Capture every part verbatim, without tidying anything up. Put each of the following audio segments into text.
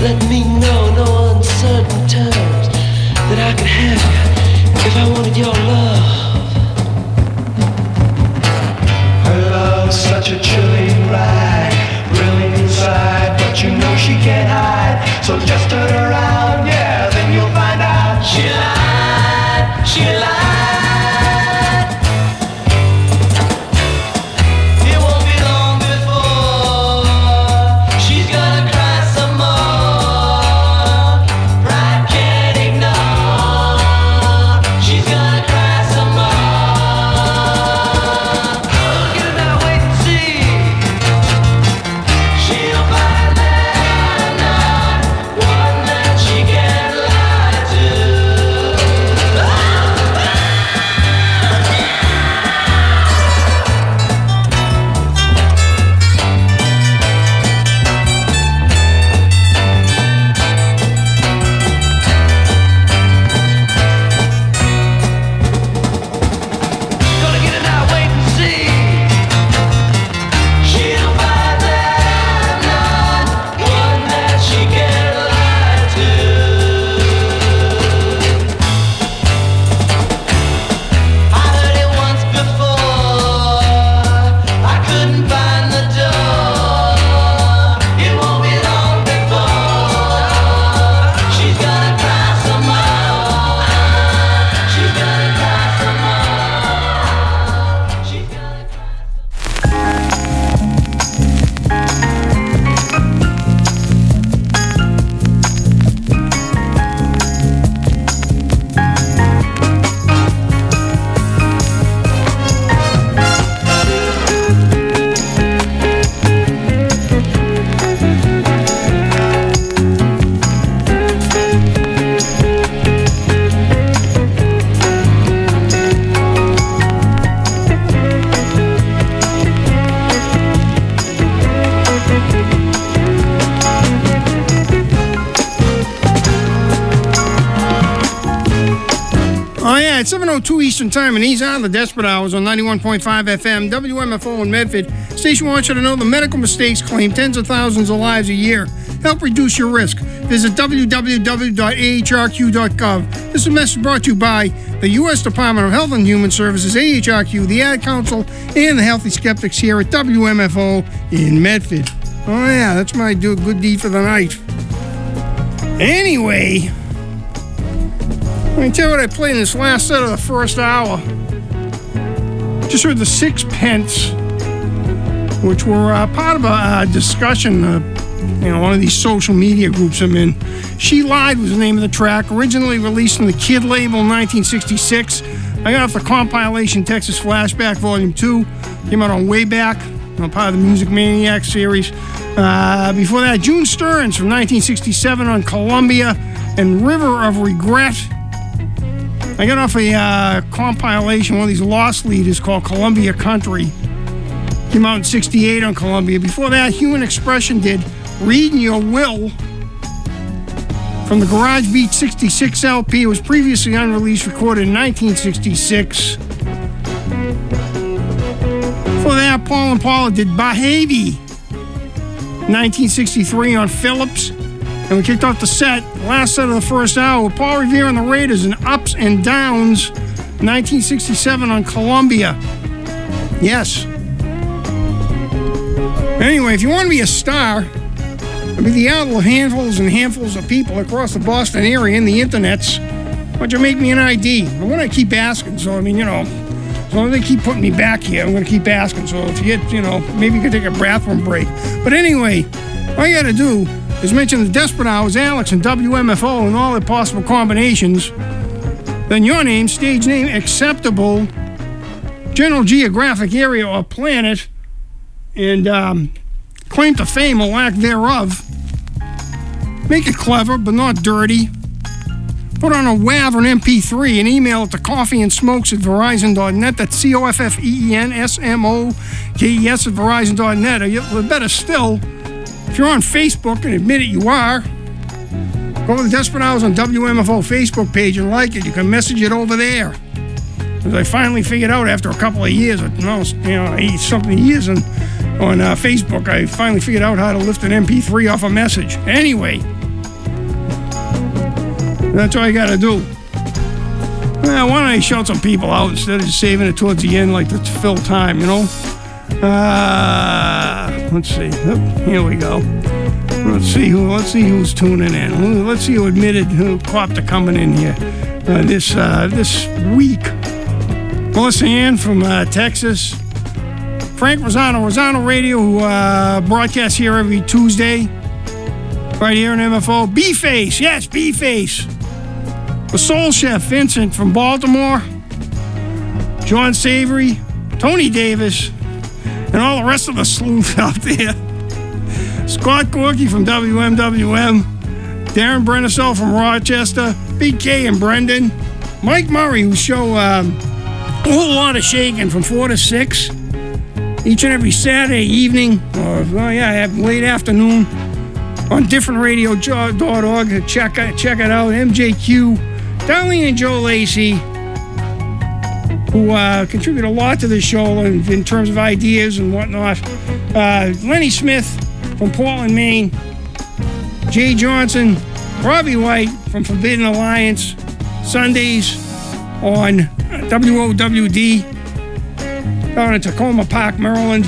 let me know, no uncertain terms, that I could have you if I wanted your love. Her love's such a chilling ride, really inside, but you know she can't hide. So just turn around, yeah, then you'll find out. She lied, she lied. seven oh two Eastern Time, and these are the Desperate Hours on ninety-one point five F M, W M F O in Medford. Station wants you to know the medical mistakes claim tens of thousands of lives a year. Help reduce your risk. Visit w w w dot a h r q dot gov. This is a message brought to you by the U S Department of Health and Human Services, A H R Q, the Ad Council, and the Healthy Skeptics here at W M F O in Medford. Oh yeah, that's my do good deed for the night. Anyway, let me tell you what I played in this last set of the first hour. Just heard the Sixpence, which were uh, part of a uh, discussion, uh, you know, one of these social media groups I'm in. She Lied was the name of the track, originally released on the Kid label in nineteen sixty-six. I got off the compilation Texas Flashback Volume two. Came out on Wayback, you know, part of the Music Maniac series. Uh, before that, June Stearns from nineteen sixty-seven on Columbia, and River of Regret. I got off a uh, compilation, one of these lost leaders called Columbia Country. Came out in sixty-eight on Columbia. Before that, Human Expression did Reading Your Will from the Garage Beat sixty-six L P. It was previously unreleased, recorded in nineteen sixty-six. Before that, Paul and Paula did Bahavi, nineteen sixty-three on Phillips. And we kicked off the set, last set of the first hour, with Paul Revere and the Raiders and Ups and Downs, nineteen sixty-seven on Columbia. Yes. Anyway, if you want to be a star, I mean, the outlaw handfuls and handfuls of people across the Boston area and the internets, why don't you make me an I D? I'm going to keep asking, so I mean, you know, as long as they keep putting me back here, I'm going to keep asking. So if you get, you know, maybe you can take a bathroom break. But anyway, all you got to do is mention the Desperate Hours, Alex, and W M F O and all their possible combinations. Then your name, stage name, acceptable, general geographic area or planet, and um, claim to fame or lack thereof. Make it clever, but not dirty. Put on a W A V or an M P three and email it to coffeeandsmokes at verizon dot net. That's C O F F E E N S M O K E S at verizon dot net. Or better still, if you're on Facebook and admit it you are, go to the Desperate Hours on W M F O Facebook page and like it. You can message it over there. As I finally figured out after a couple of years, you know, eight something years on, on uh, Facebook, I finally figured out how to lift an M P three off a message. Anyway, That's all you got to do. Well, why don't I shout some people out instead of just saving it towards the end like to fill time, you know? Uh, let's see. Oh, here we go. Let's see who. Let's see who's tuning in. Let's see who admitted who copped to coming in here uh, this uh, this week. Melissa Ann from uh, Texas. Frank Rosano, Rosano Radio, who uh, broadcasts here every Tuesday, right here in M F O. B-Face, yes, B-Face. The Soul Chef, Vincent from Baltimore. John Savory, Tony Davis, and all the rest of the sleuth out there. Scott Gorky from W M W M. Darren Brennisell from Rochester. B K and Brendan. Mike Murray, who show um, a whole lot of shaking from four to six. Each and every Saturday evening, or well, yeah, late afternoon, on different radio dot org. Check it, check it out. M J Q, Darlene and Joe Lacey, who uh, contribute a lot to this show in, in terms of ideas and whatnot. Uh, Lenny Smith from Portland, Maine. Jay Johnson, Robbie White from Forbidden Alliance, Sundays on W O W D. Down in Tacoma Park, Maryland.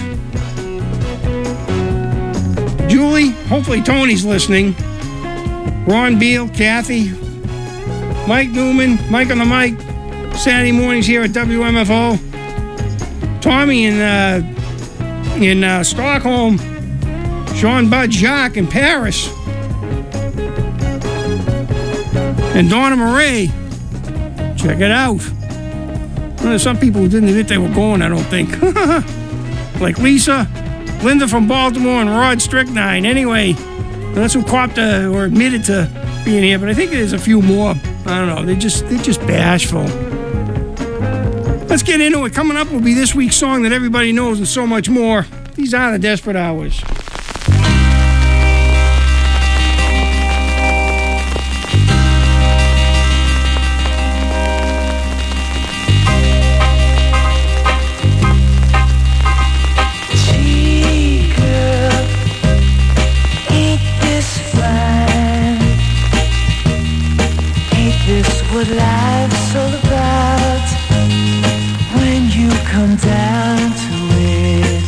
Julie, hopefully Tony's listening. Ron Beal, Kathy, Mike Newman, Mike on the mic. Saturday mornings here at W M F O. Tommy in uh, in uh, Stockholm. Sean Bud Jacques in Paris. And Donna Murray. Check it out. Well, there's some people who didn't admit they were going, I don't think. Like Lisa, Linda from Baltimore, and Rod Strychnine. Anyway, that's who copped uh, or admitted to being here, but I think there's a few more. I don't know. They're just, they're just bashful. Let's get into it. Coming up will be this week's song that everybody knows and so much more. These are the Desperate Hours. What life's all about when you come down to it.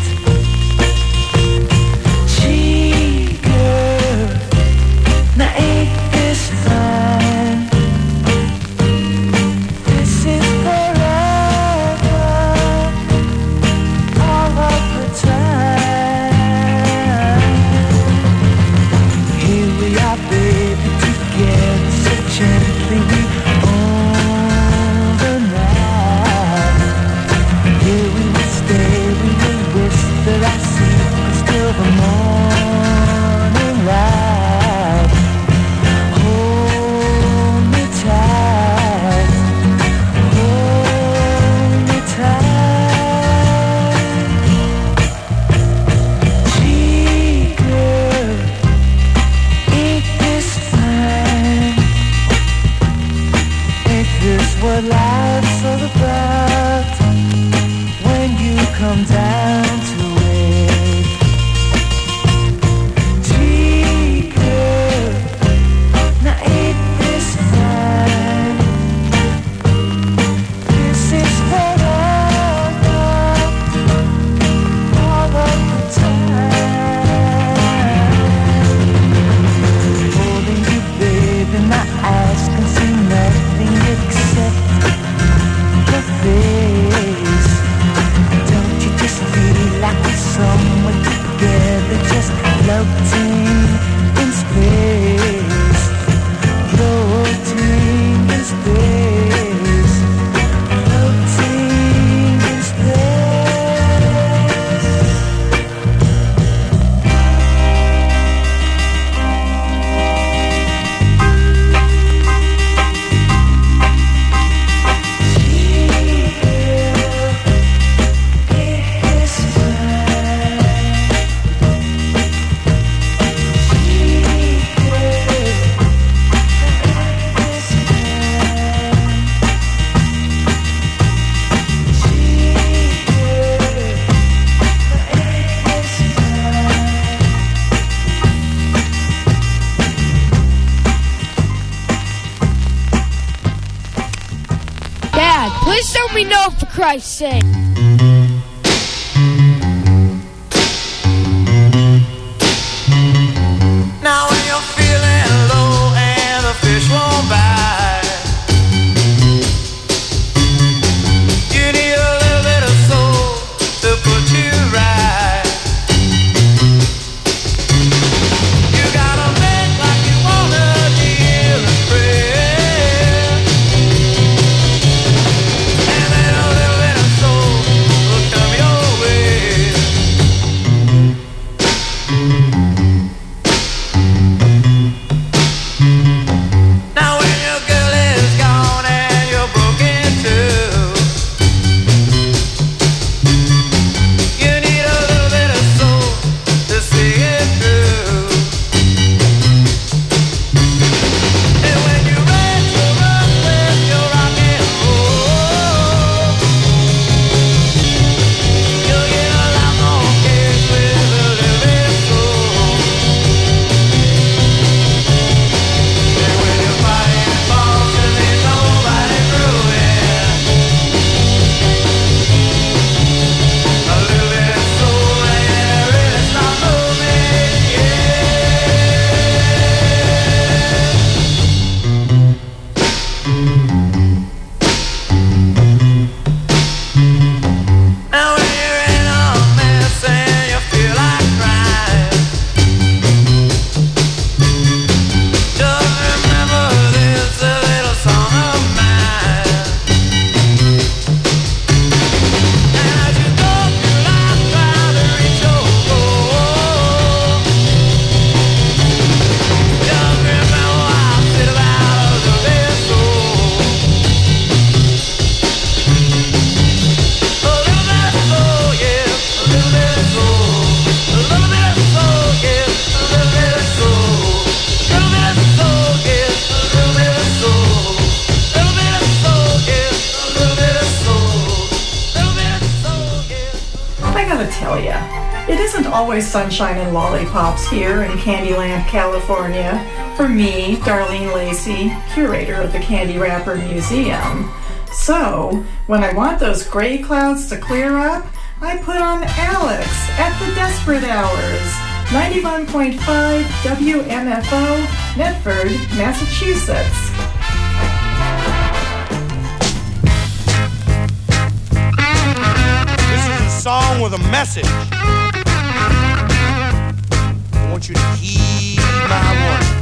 Gee, girl, now ain't this fine? This is forever, all of the time. Here we are, baby, together so gently. Let me know, for Christ's sake. Now when you're feeling low and the fish won't bite, you need a little bit of soul to put you right. You gotta make like you wanna hear a prayer, and then a little bit of soul will come your way. Now when your girl is gone and you're broken too, you need a little bit of soul to see it through. And when you ride your rock with your rock and roll, you'll get a lot more kids with a little bit of soul. And when you're fighting falls and there's nobody through it, a little bit of soul and it really start moving, Now when you're in a mess and you feel like crying, just remember this a little song of mine. And as you go through life trying to reach your goal, just remember I said about a little bit of soul. A little bit of soul, yeah, a little bit of soul. A little bit of soul, yeah, a little bit of soul. A little bit of soul, yeah, a little bit of soul. A little bit of soul, yeah, a little bit of soul. A little bit of soul, yeah. I gotta tell ya, it isn't always sunshine and lollipops here in Candyland, California. For me, Darlene Lacey, curator of the Candy Wrapper Museum. So, when I want those gray clouds to clear up, I put on Alex at the Desperate Hours. ninety-one point five W M F O, Medford, Massachusetts. This is a song with a message. I want you to heed my warning.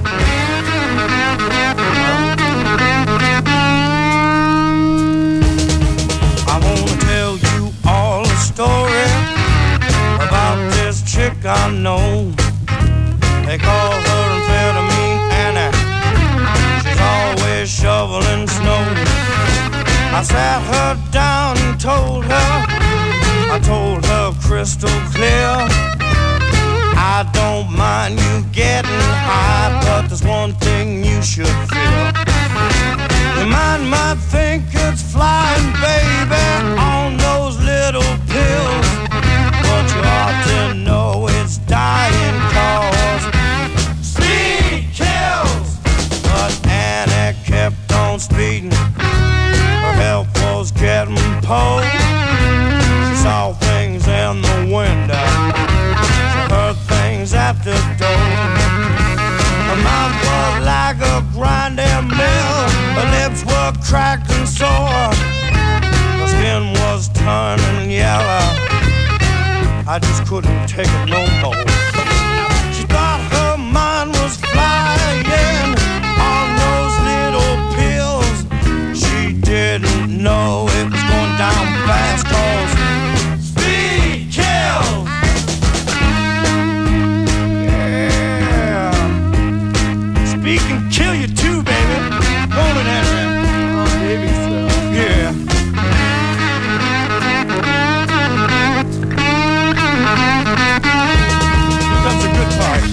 I want to tell you all a story about this chick I know. They call her Amphetamine Anna. She's always shoveling snow. I sat her down and told her, I told her crystal clear, I don't mind you getting high, but there's one thing you should feel. Your mind might think it's flying, baby, on those little pills, but you ought to know it's dying, cause speed kills. But Annie kept on speeding, her health was getting poor. She saw things in the window, she heard things at the door. Her mouth was like a grinding mill, her lips were cracked and sore, her skin was turning yellow. I just couldn't take it no more. She thought her mind was flying on those little pills. She didn't know it was going down fast, cause speed kills. Yeah. Speed can kill you too, baby. Won't it, Henry? Oh, baby, so. Yeah. That's a good part.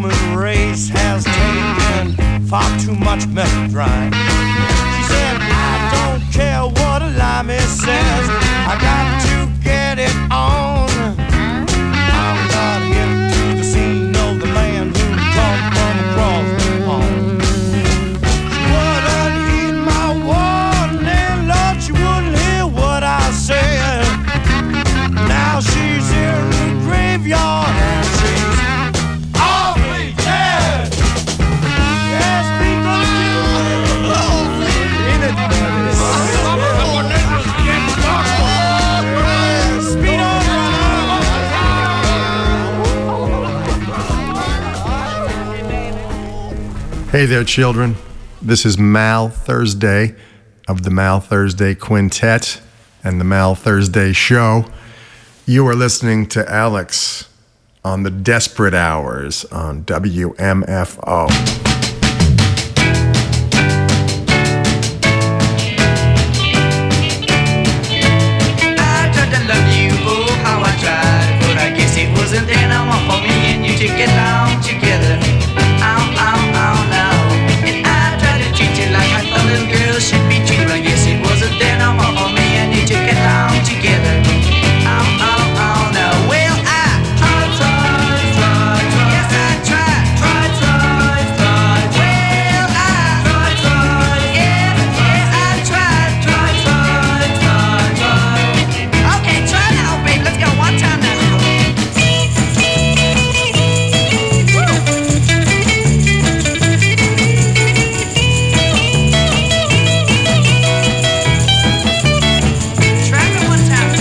the race has taken far too much melodrama. She said, I don't care what a limey says, I got to get it on. I'm not hip to the scene of the man who come from across the pond. She wouldn't heed my warning, Lord, she wouldn't hear what I said. Now she's in the graveyard and she's awfully dead. Yes, people do in it. Speed on round. Hey there, children. This is Mal Thursday of the Mal Thursday Quintet and the Mal Thursday Show. You are listening to Alex on the Desperate Hours on W M F O. I tried to love you, oh how I tried, but I guess it wasn't enough for me and you to get along together. Ow, ow, ow, now. And I tried to treat you like I thought little girls should be treated, but I guess it wasn't enough for me and you to get along together. Ow, ow, ow, now. Well, I tried, tried, tried, tried. Yes, I tried, tried, tried, tried. Well, I tried, tried, yeah, yeah, I tried, tried, tried, tried, tried. Okay, try now, babe. Let's go one time now. Try me one time.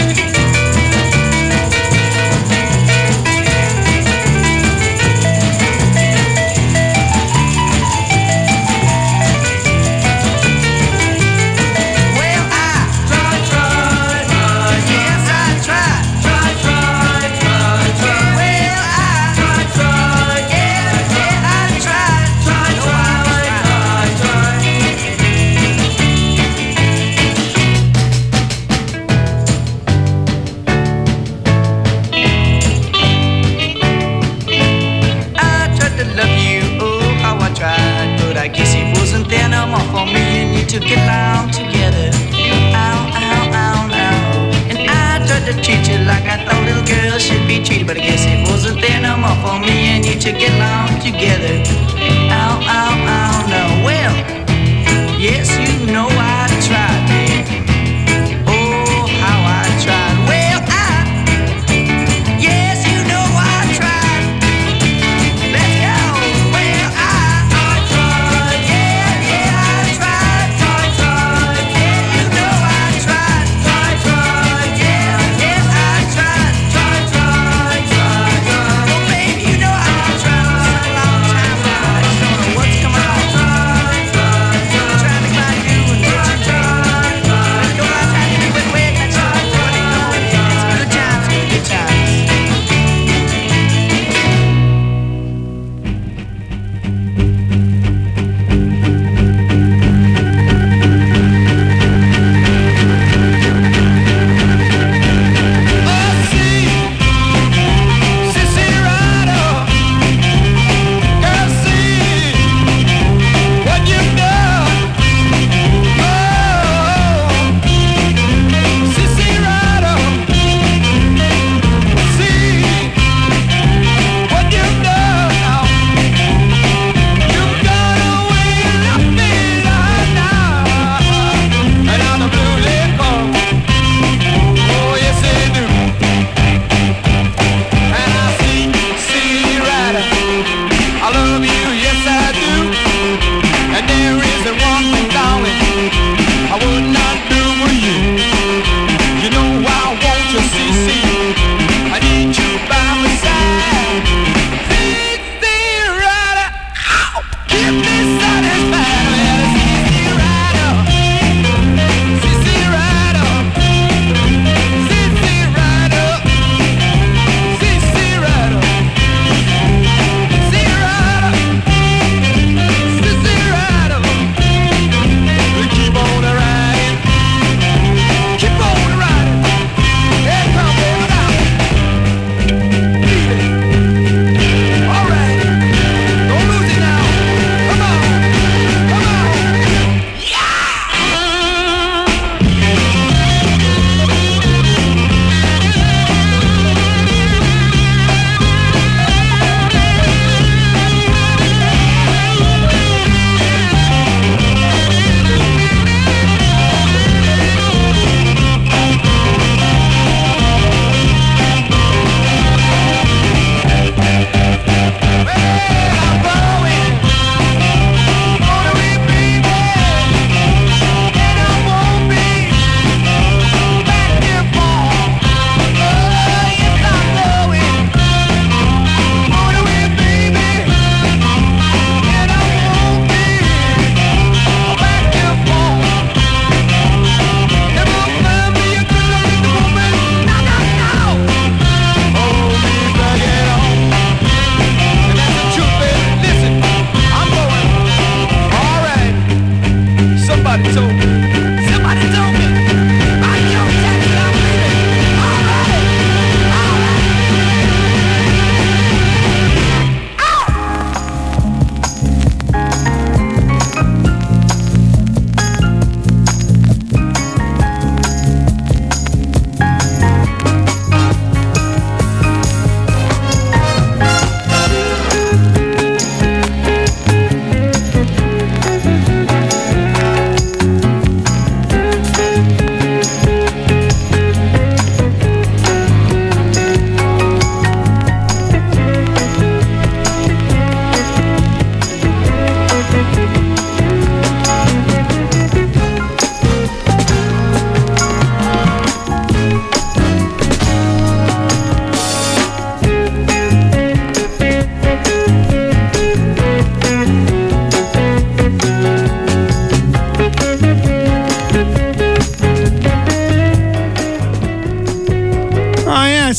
Well, I tried, tried, tried. Yes, I tried, tried, tried, tried, tried. Well, I tried, tried, yeah, yeah, I tried, tried, tried, tried, tried. I tried to love you, oh how I tried, but I guess it wasn't there no more for me and you to get along together. Ow, ow, ow, ow. And I tried to treat you like I thought little girls should be treated, but I guess it wasn't there no more for me and you to get along together. Ow, ow, ow, no. Well, yes, you know I tried, babe. Oh, how I tried. Well, I, yes, you know I tried. Let's go. Well, I, I tried. Yeah, yeah, I tried. Tried, tried. Yeah, you know I tried. Tried, tried. Yeah, yes, I tried. Tried, tried, tried.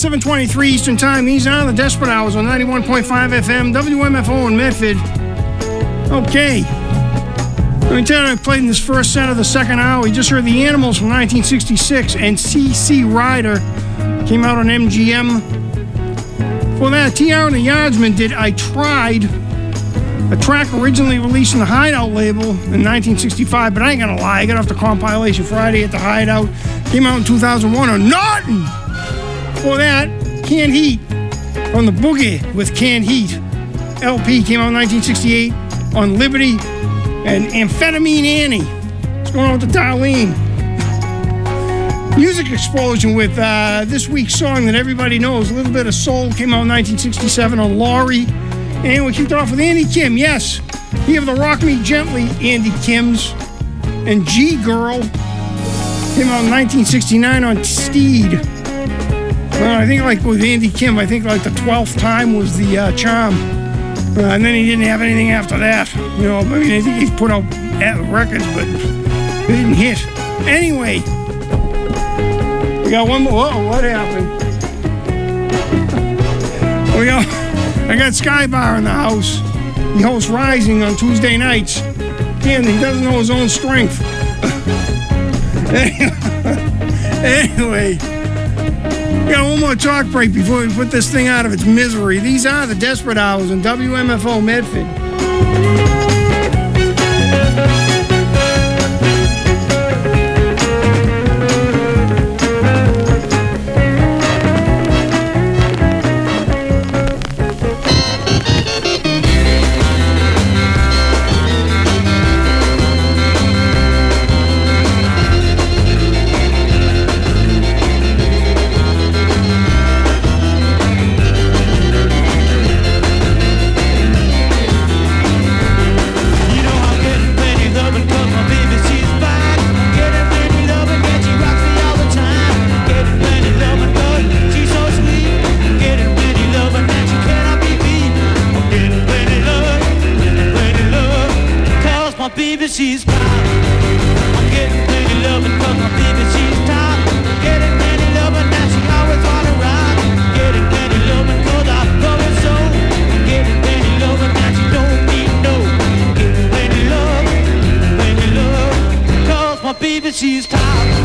seven twenty-three Eastern Time. These are the Desperate Hours on ninety-one point five F M, W M F O in Medford. Okay. Let me tell you, I played in this first set of the second hour. We just heard The Animals from nineteen sixty-six and C C Rider. Came out on M G M. For that, T R and the Yardsmen did I Tried, a track originally released on the Hideout label in nineteen sixty-five, but I ain't gonna lie, I got off the compilation Friday at the Hideout. Came out in two thousand one on Norton. For that, Canned Heat from the Boogie with Canned Heat. L P came out in nineteen sixty-eight on Liberty. And Amphetamine Annie. What's going on with the Darlene? Music Explosion with uh, this week's song that everybody knows, A Little Bit of Soul, came out in nineteen sixty-seven on Laurie. And we kicked off with Andy Kim, yes. He of the Rock Me Gently, Andy Kim's. And G Girl came out in nineteen sixty-nine on Steed. Well, I think like with Andy Kim, I think like the twelfth time was the uh, charm. Uh, and then he didn't have anything after that. You know, I mean, I think he's put out records, but they didn't hit. Anyway, we got one more. Whoa, what happened? We got, I got Skybar in the house. He hosts Rising on Tuesday nights. And he doesn't know his own strength. Anyway. We got one more talk break before we put this thing out of its misery. These are the Desperate Hours on W M F O Medford. She's top. I'm getting plenty loving cause my baby she's top. Getting plenty loving now she always on the ride. Getting plenty loving cause I love it so. Getting plenty loving now she don't need no. Getting plenty love, plenty love cause my baby she's top.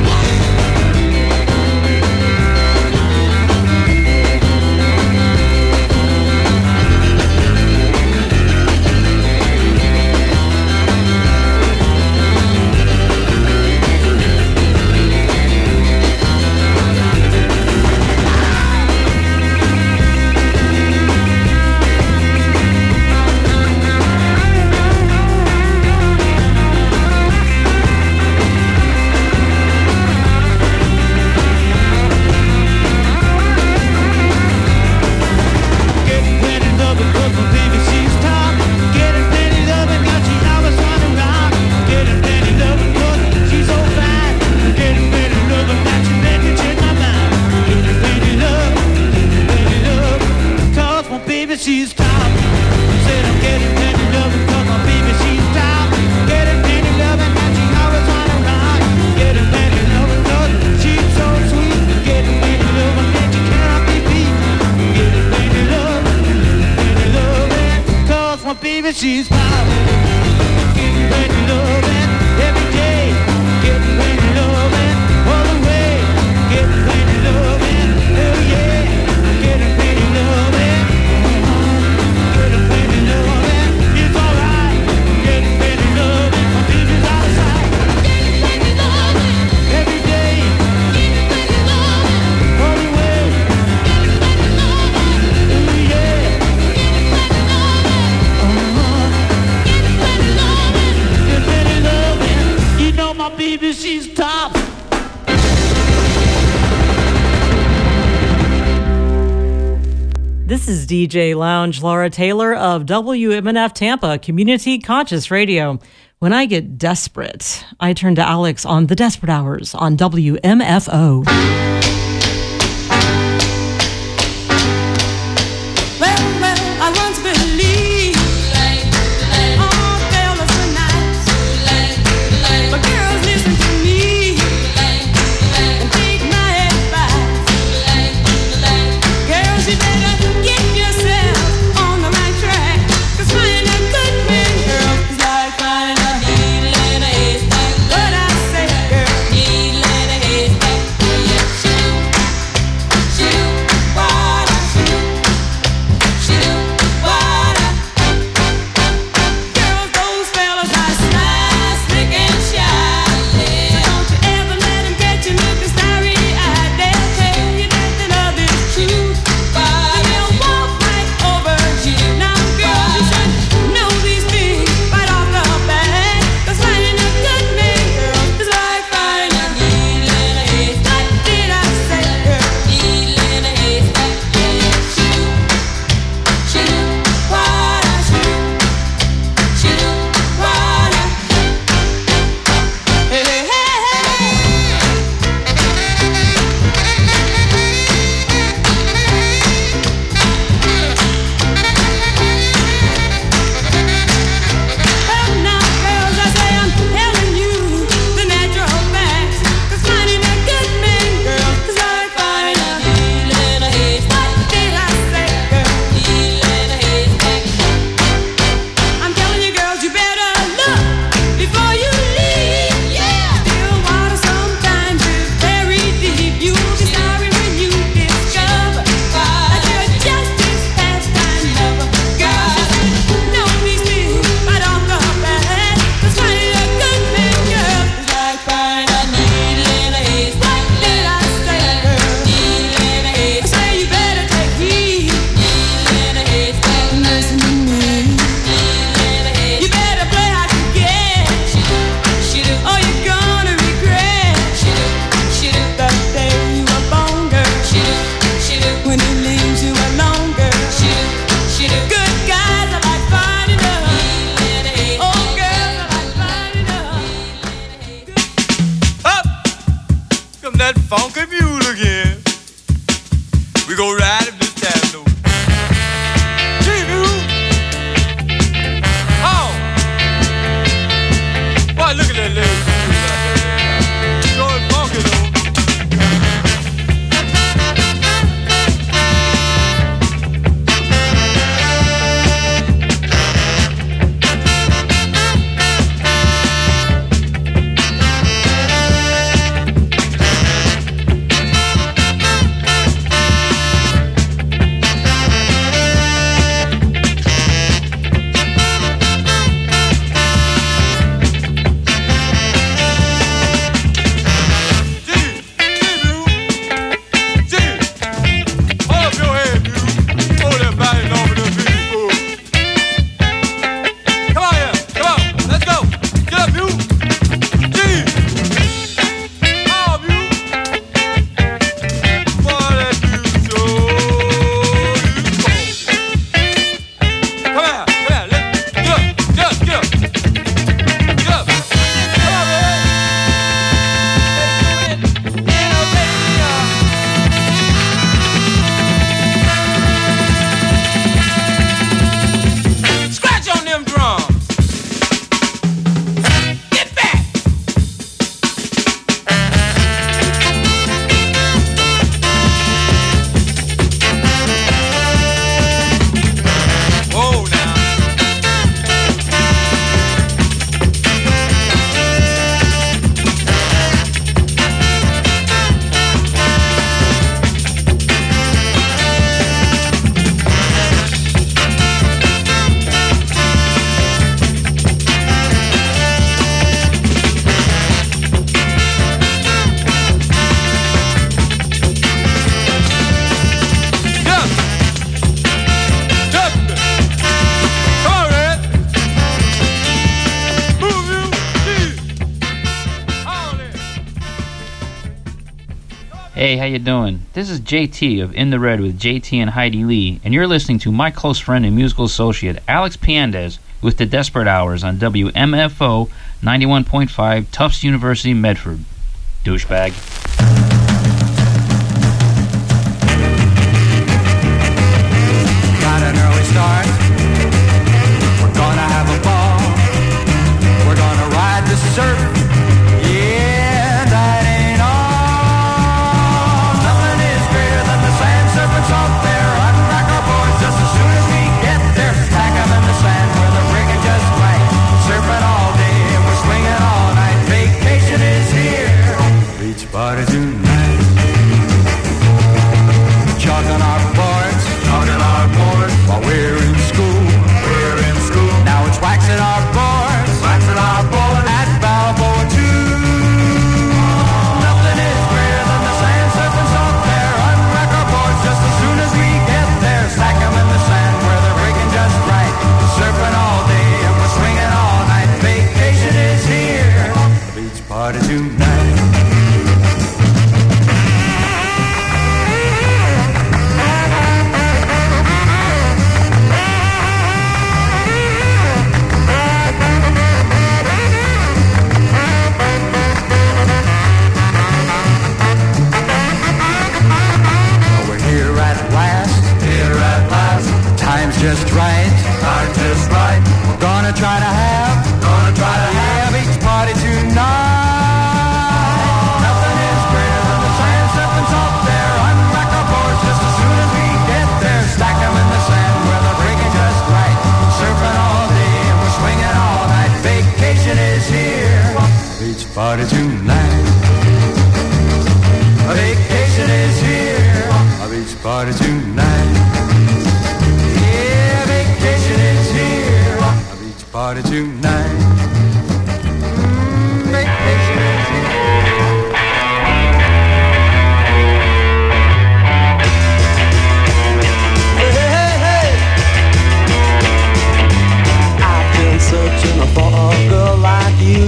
She's top. Said I'm getting plenty loving cause my baby she's top. Getting plenty loving and she always on the ride. Getting plenty loving cause she's so sweet. Getting plenty loving and she cannot be beat. Getting plenty loving, plenty loving cause my baby she's top. Getting plenty loving every day. Getting plenty loving all the way. Getting plenty loving, oh yeah. Getting plenty loving. Baby, she's top. This is D J Lounge Laura Taylor of W M N F Tampa, Community Conscious Radio. When I get desperate, I turn to Alex on The Desperate Hours on W M F O. Listen to me and take my advice. funky mule again. We go ride him this time, though. Gee, mule. Oh. Boy, look at that little mule out there. Sure is funky, though. Hey, how you doing? This is J T of In the Red with J T and Heidi Lee, and you're listening to my close friend and musical associate, Alex Piandez, with the Desperate Hours on W M F O ninety-one point five, Tufts University, Medford. Douchebag. Got an early start. We're gonna have a ball. We're gonna ride the surf. Yeah, that ain't all. Nothing is greater than the sand serpents out there. Unrack our boards just as soon as we get there. Stack 'em in the sand where the rigging just right. Surfing all day and we're swinging all night. Vacation is here. Beach party tonight. Jogging our boards, jogging our boards while we're in school. We're in school. Now it's waxing our boards, waxing our boards at Balboa too. Nothing is greater than the sand serpents out there. Unrack our boards just as soon as we get there. Stack 'em in the sand where they're rigging just right. Surfing all day and we're swinging all night. Vacation is here. Beach party tonight. Time's just right. Time's just right. We're gonna try to have, gonna try to have each party tonight. Nothing is greater than the sand serpents out there. Unrack our boards just as soon as we get there. Stack 'em in the sand where the rigging just right. Surfing all day and we're swinging all night. Vacation is here. Beach party tonight. A vacation is here. A beach party tonight. Party tonight. Mm, vacation is here. Hey, hey, hey. I've been searching for a girl like you.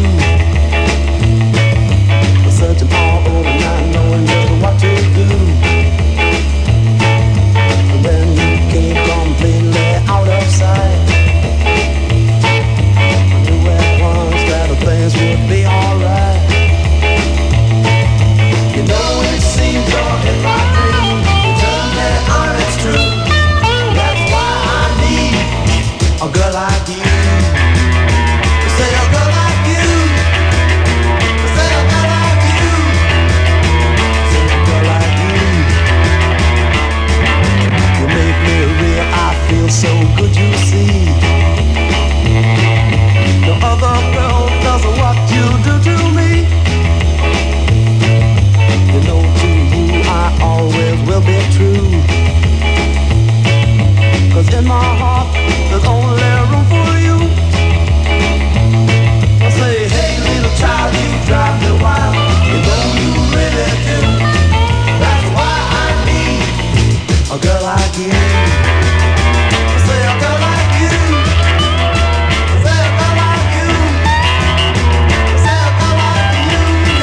Searching all over night, knowing just what to do. And then you came completely out of sight. like you. Say a girl like you. Say a girl like you. Say a girl like you. You make me real, I feel so good, you see. No other girl does what you do to me. You know to you I always will be true. Cause in my heart there's only room for you. I say, hey little child, you drive me wild. You know you really do. That's why I need a girl like you. I say a girl like you. I say a girl like you. I say a girl like you.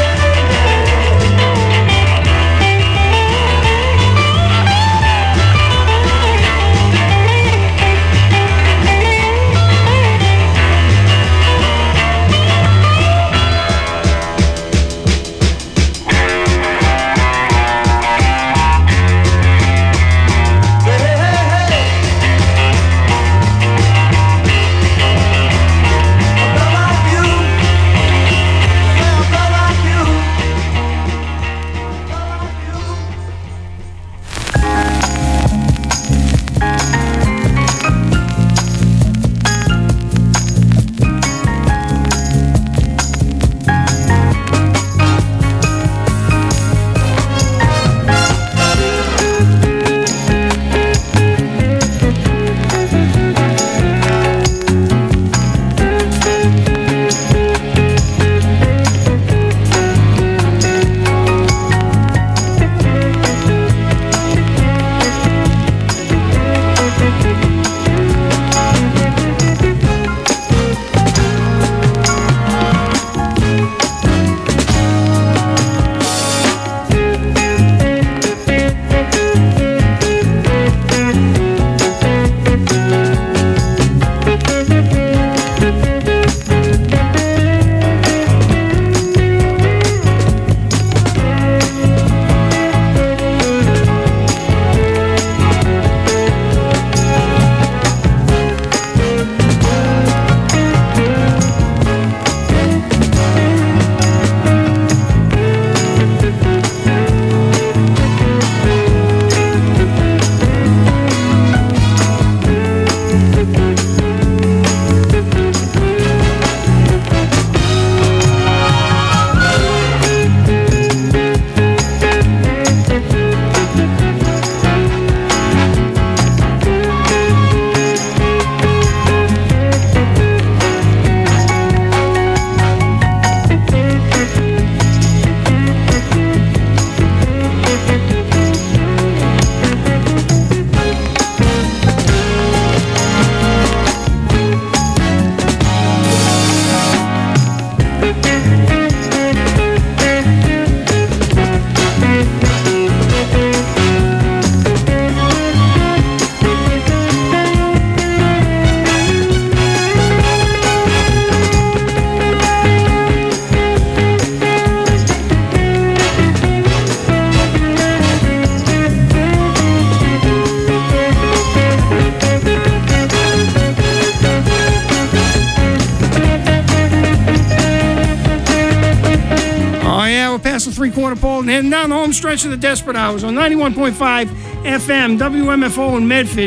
Three-quarter pole and heading down the home stretch of the Desperate Hours on ninety-one point five F M, W M F O in Medford.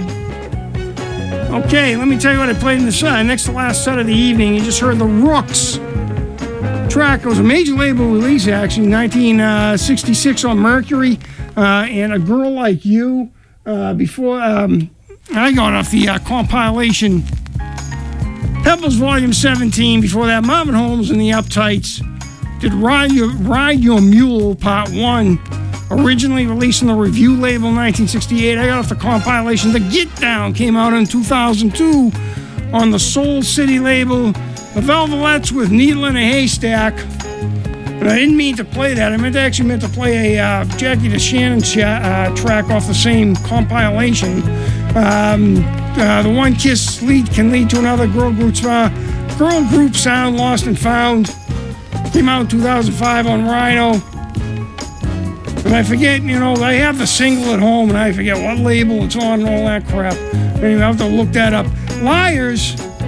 Okay, let me tell you what I played in the uh, next to last set of the evening. You just heard the Rooks track. It was a major label release, actually, nineteen sixty-six on Mercury, uh, and A Girl Like You. Uh, before um, I got off the uh, compilation Pebbles Volume seventeen. Before that, Marvin Holmes and the Uptights did Ride Your, Ride Your Mule Part one, originally released on the Review label in nineteen sixty-eight. I got off the compilation The Get Down, came out in two thousand two on the Soul City label. The Velvelettes with Needle in a Haystack. But I didn't mean to play that. I meant to actually meant to play a uh, Jackie DeShannon cha- uh, track off the same compilation. Um, uh, the One Kiss lead can lead to another girl group, uh, girl group sound, Lost and Found. Came out in two thousand five on Rhino. And I forget, you know, I have the single at home and I forget what label it's on and all that crap. Anyway, I have to look that up. Liars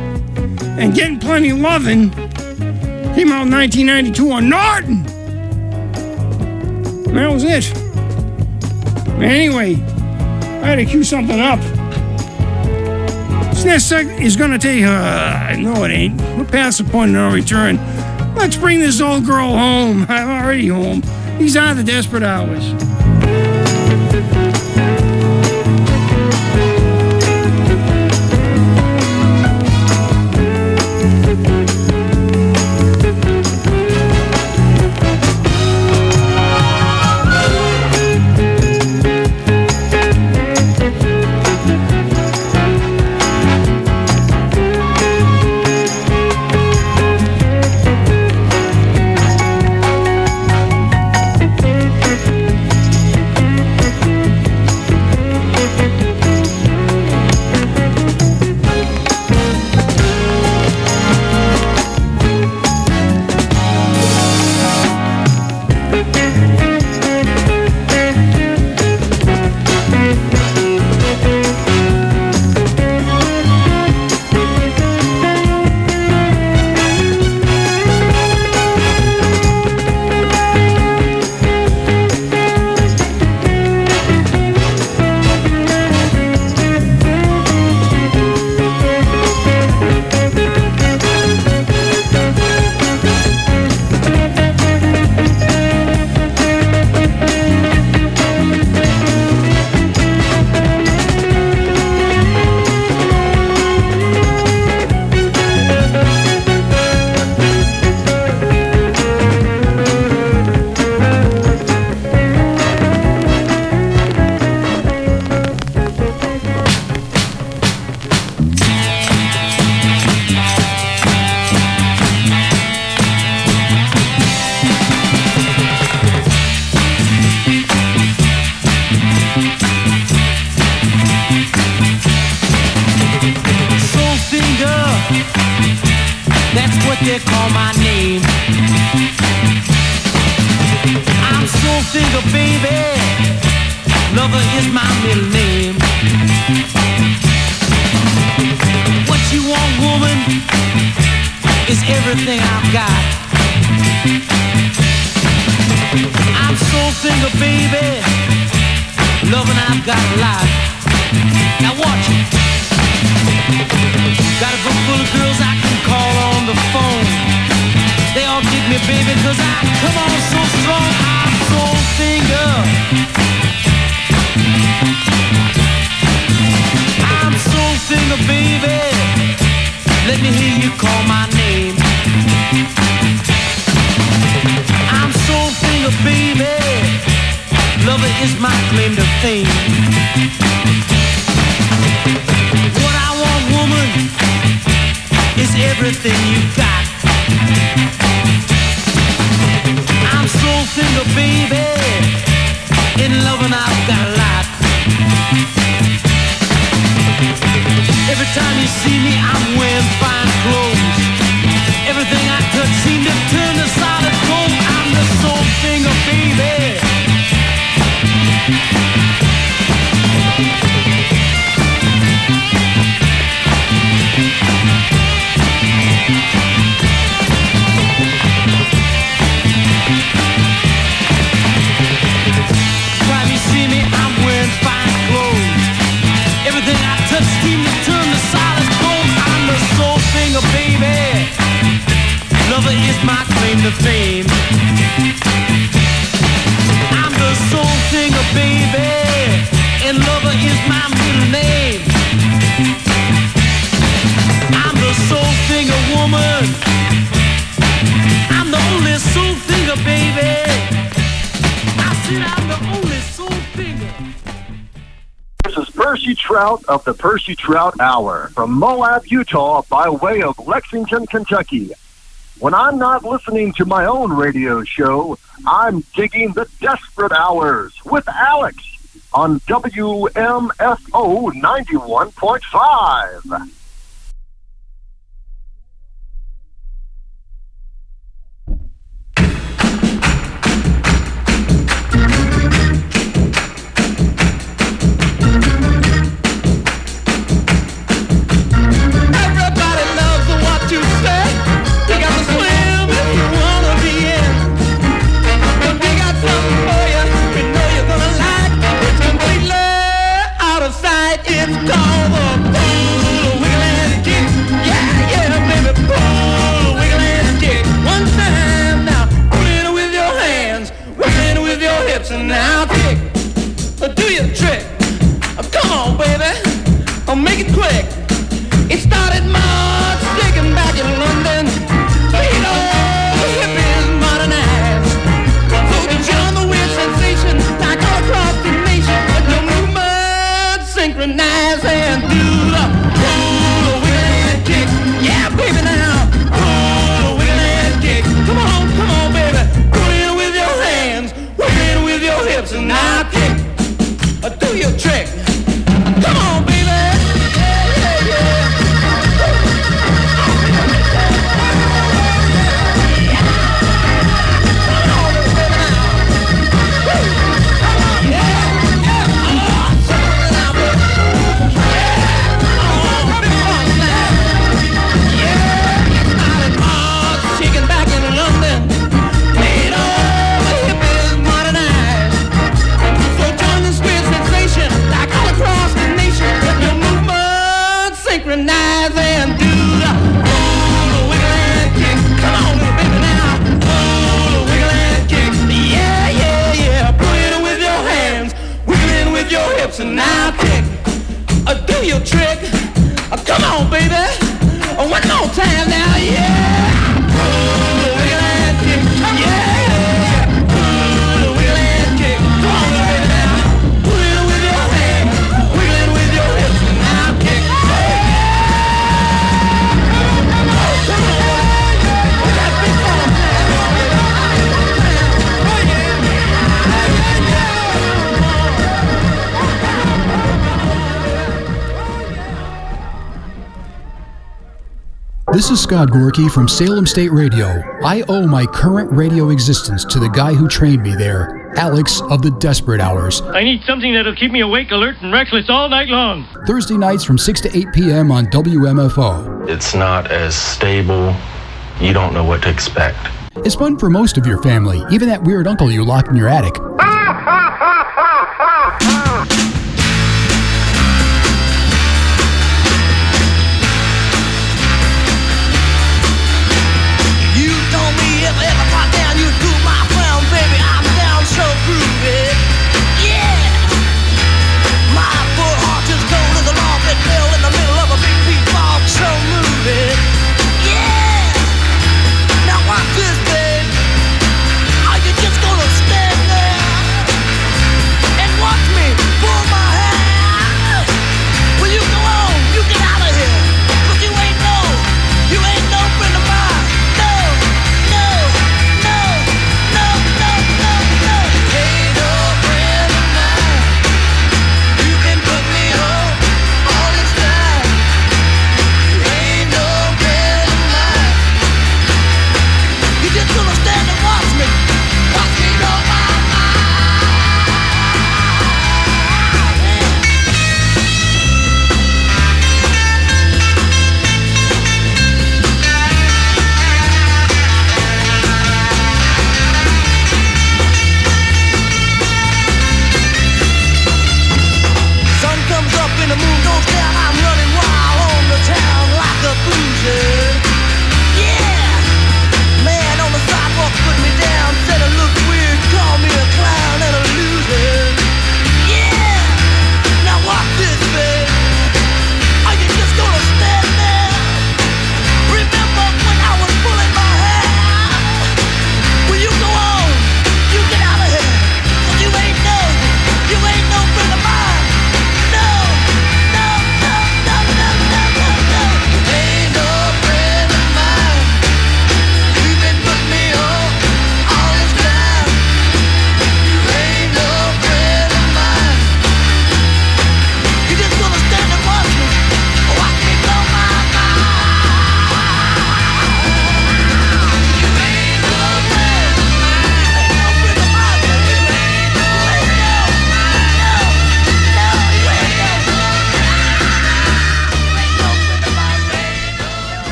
and Getting Plenty Lovin' came out in nineteen ninety-two on Norton. And that was it. Anyway, I had to cue something up. This next segment is going to take, uh, no it ain't. We're past the point of no return. Let's bring this old girl home. I'm already home. These are the Desperate Hours. Of the Percy Trout Hour from Moab, Utah, by way of Lexington, Kentucky. When I'm not listening to my own radio show, I'm digging the Desperate Hours with Alex on W M F O ninety-one point five. Everybody loves what you This is Scott Gorky from Salem State Radio. I owe my current radio existence to the guy who trained me there, Alex of the Desperate Hours. I need something that'll keep me awake, alert, and restless all night long. Thursday nights from six to eight p.m. on W M F O. It's not as stable. You don't know what to expect. It's fun for most of your family, even that weird uncle you locked in your attic.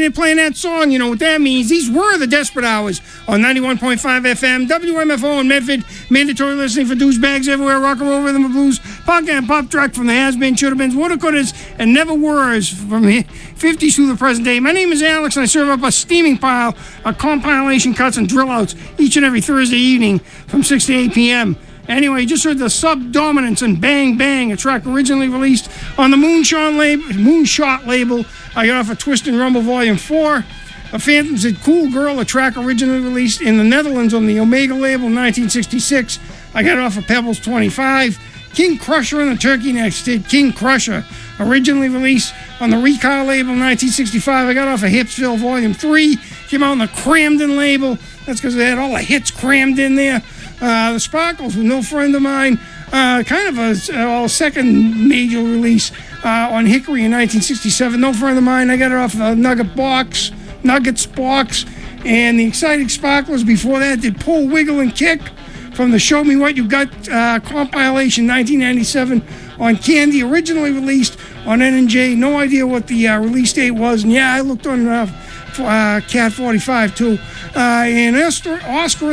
they're playing that song, you know what that means. These were the Desperate Hours on ninety-one point five F M, W M F O in Medford. Mandatory listening for douchebags everywhere. Rock and roll, rhythm and blues, punk and pop truck from the has-been, should-have-beens, woulda-couldas, and never-weres from the fifties through the present day. My name is Alex, and I serve up a steaming pile of compilation cuts and drill-outs each and every Thursday evening from six to eight p.m. Anyway, you just heard the Subdominance and Bang Bang, a track originally released on the Moonshot label. Moonshot label. I got off of Twist and Rumble Volume four. A Phantom said Cool Girl, a track originally released in the Netherlands on the Omega label in nineteen sixty-six. I got it off of Pebbles twenty-five. King Crusher and the Turkey Necks did King Crusher, originally released on the Recall label in nineteen sixty-five. I got off of Hipsville Volume three. Came out on the Cramden label. That's because they had all the hits crammed in there. Uh, the Sparkles with No Friend of Mine. Uh, kind of a uh, second major release uh, on Hickory in nineteen sixty-seven. No Friend of Mine. I got it off the Nugget Box. Nuggets box. And the Exciting Sparklers before that did Pull, Wiggle, and Kick from the Show Me What You Got uh, compilation nineteen ninety-seven on Candy, originally released on N and J. No idea what the uh, release date was. And yeah, I looked on uh, uh, Cat forty-five too. Uh, and Oscar, Oscar